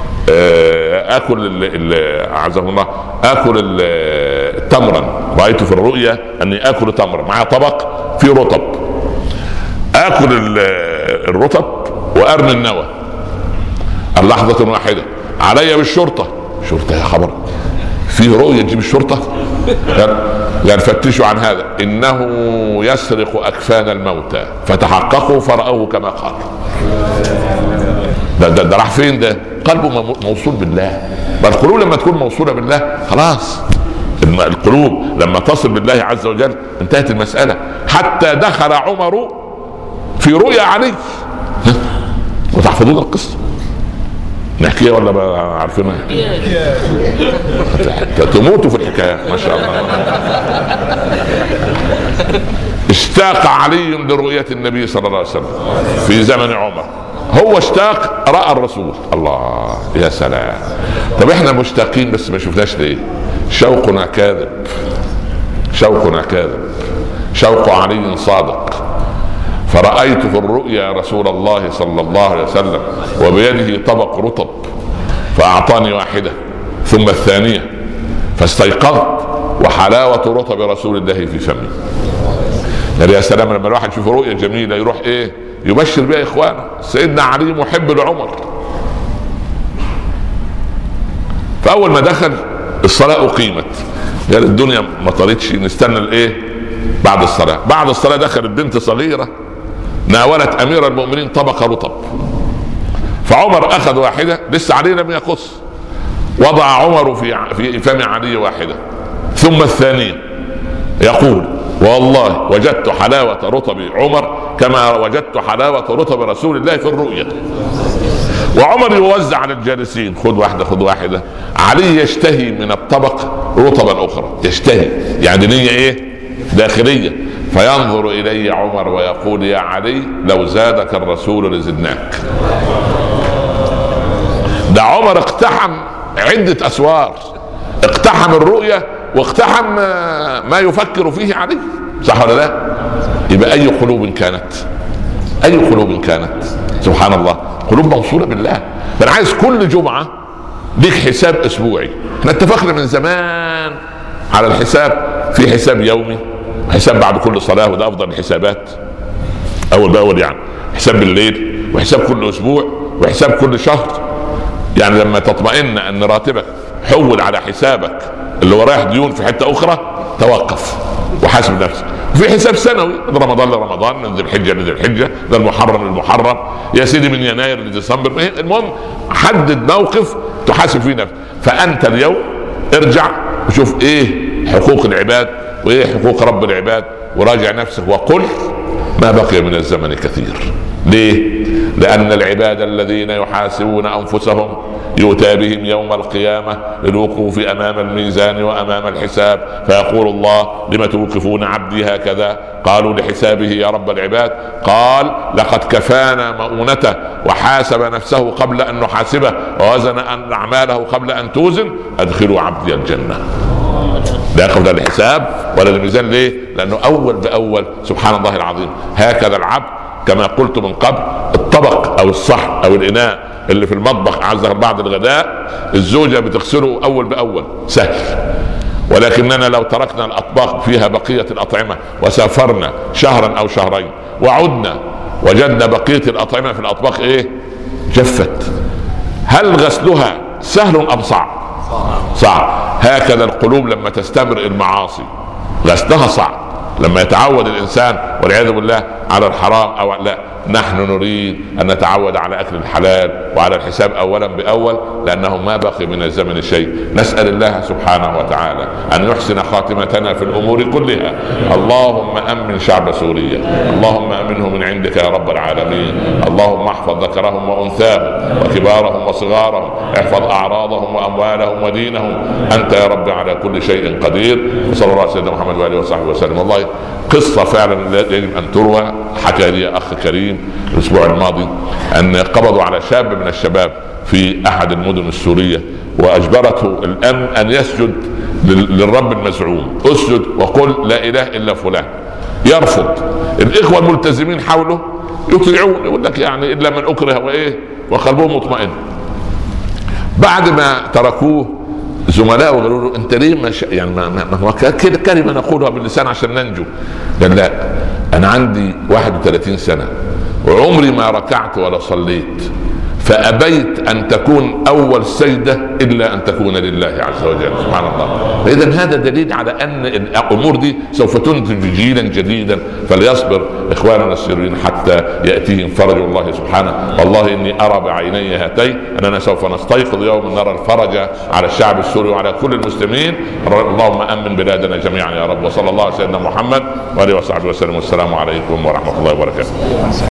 اكل اعزكم الله اكل تمرا، رايت في الرؤيا اني اكل تمرا مع طبق فيه رطب، اكل الرطب وارمي النوى. اللحظه واحده علي بالشرطه. شرطه يا خبر، فيه رؤيه تجيب الشرطه؟ قال فتشوا عن هذا انه يسرق اكفان الموتى فتحققوا فرأوه كما قال. ده راح فين؟ ده قلبه موصول بالله. القلوب لما تكون موصولة بالله خلاص، القلوب لما تصل بالله عز وجل انتهت المسألة. حتى دخل عمر في رؤيا علي. وتحفظون القصة نحكيها ولا عارفينها؟ تموتوا في الحكاية ما شاء الله. اشتاق علي لرؤية النبي صلى الله عليه وسلم في زمن عمر. هو اشتاق رأى الرسول. الله يا سلام. طب احنا مشتاقين بس ما شفناش ليه؟ شوقنا كاذب، شوقنا كاذب. شوق علي صادق. فرأيت في الرؤيا رسول الله صلى الله عليه وسلم وبيده طبق رطب فأعطاني واحدة ثم الثانية فاستيقظت وحلاوة رطب رسول الله في فمي. يعني يا سلام لما الواحد يشوف رؤيا جميلة يروح ايه يبشر بها اخوانه. سيدنا علي محب لعمر. فاول ما دخل الصلاة اقيمت، قال الدنيا ما طارتش نستنى الايه بعد الصلاة. بعد الصلاة دخلت بنت صغيرة ناولت امير المؤمنين طبق رطب، فعمر اخذ واحدة لسه علي لم يقص، وضع عمر في فم علي واحدة ثم الثانية، يقول والله وجدت حلاوة رطب عمر كما وجدت حلاوة رطب رسول الله في الرؤيا. وعمر يوزع على الجالسين، خذ واحدة خذ واحدة. علي يشتهي من الطبق رطبا أخرى، يشتهي يعني نية إيه؟ داخلية. فينظر إلي عمر ويقول يا علي لو زادك الرسول لزدناك. ده عمر اقتحم عدة أسوار، اقتحم الرؤية واقتحم ما يفكر فيه علي، صح ولا لا؟ يبقى أي قلوب كانت، أي قلوب كانت، سبحان الله، قلوب موصولة بالله. فأنا عايز كل جمعة ليك حساب أسبوعي. احنا اتفقنا من زمان على الحساب، في حساب يومي، حساب بعد كل صلاة، وده أفضل الحسابات أول بأول، يعني حساب بالليل، وحساب كل أسبوع، وحساب كل شهر. يعني لما تطمئن أن راتبك حول على حسابك اللي ورايح ديون في حتة أخرى، توقف وحاسب نفسك. وفي حساب سنوي، من رمضان لرمضان، من ذي الحجة لذي الحجة، من المحرم للمحرم، يا سيدي من يناير لديسمبر. المهم حدد موقف تحاسب فيه نفسك. فأنت اليوم ارجع وشوف ايه حقوق العباد وايه حقوق رب العباد، وراجع نفسك وقل ما بقي من الزمن كثير. ليه؟ لأن العباد الذين يحاسبون أنفسهم يؤتى بهم يوم القيامة للوقوف أمام الميزان وأمام الحساب، فيقول الله لم توقفون عبدي هكذا؟ قالوا لحسابه يا رب العباد. قال لقد كفانا مؤونته وحاسب نفسه قبل أن نحاسبه ووزن أعماله قبل أن توزن، أدخلوا عبدي الجنة. لا قبل الحساب ولا الميزان. ليه؟ لأنه أول بأول، سبحان الله العظيم. هكذا العبد كما قلت من قبل، الطبق أو الصحن أو الإناء اللي في المطبخ عزه بعد الغداء، الزوجة بتغسله أول بأول سهل، ولكننا لو تركنا الأطباق فيها بقية الأطعمة وسافرنا شهرا أو شهرين وعدنا وجدنا بقية الأطعمة في الأطباق إيه؟ جفت. هل غسلها سهل أم صعب؟ صعب. هكذا القلوب لما تستمر المعاصي غسلها صعب. لما يتعود الإنسان والعياذ بالله على الحرام أو لا، نحن نريد أن نتعود على أكل الحلال وعلى الحساب أولا بأول، لأنه ما بقي من الزمن شيء. نسأل الله سبحانه وتعالى أن يحسن خاتمتنا في الأمور كلها. اللهم أمن شعب سوريا، اللهم أمنه من عندك يا رب العالمين. اللهم احفظ ذكرهم وأنثاهم وكبارهم وصغارهم، احفظ أعراضهم وأموالهم ودينهم، أنت يا رب على كل شيء قدير. وصلى الله على سيدنا محمد وآله وصحبه وسلم. والله قصة فعلا يجب أن تروى. حكى لي أخ كريم الأسبوع الماضي أن قبضوا على شاب من الشباب في أحد المدن السورية، وأجبرته الأمن أن يسجد للرب المزعوم. اسجد وقل لا إله إلا فلان. يرفض. الإخوة الملتزمين حوله يطيعون، يقول لك يعني إلا من أكره وإيه وقلبه مطمئن. بعد ما تركوه زملائه قالوا له انت ليه يعني ما هو كده كلمه نقولها باللسان عشان ننجو. قال لا، انا عندي 31 سنه وعمري ما ركعت ولا صليت، فأبيت أن تكون أول سجدة إلا أن تكون لله عز وجل. سبحان الله. فإذا هذا دليل على أن الأمور دي سوف تنتج جيلا جديدا، فليصبر إخواننا السوريين حتى يأتيهم فرج الله سبحانه. والله إني أرى بعيني هاتين أننا سوف نستيقظ يوم نرى الفرج على الشعب السوري وعلى كل المسلمين. اللهم أمن بلادنا جميعا يا رب. وصلى الله على سيدنا محمد وآله وصحبه وسلم. والسلام عليكم ورحمة الله وبركاته.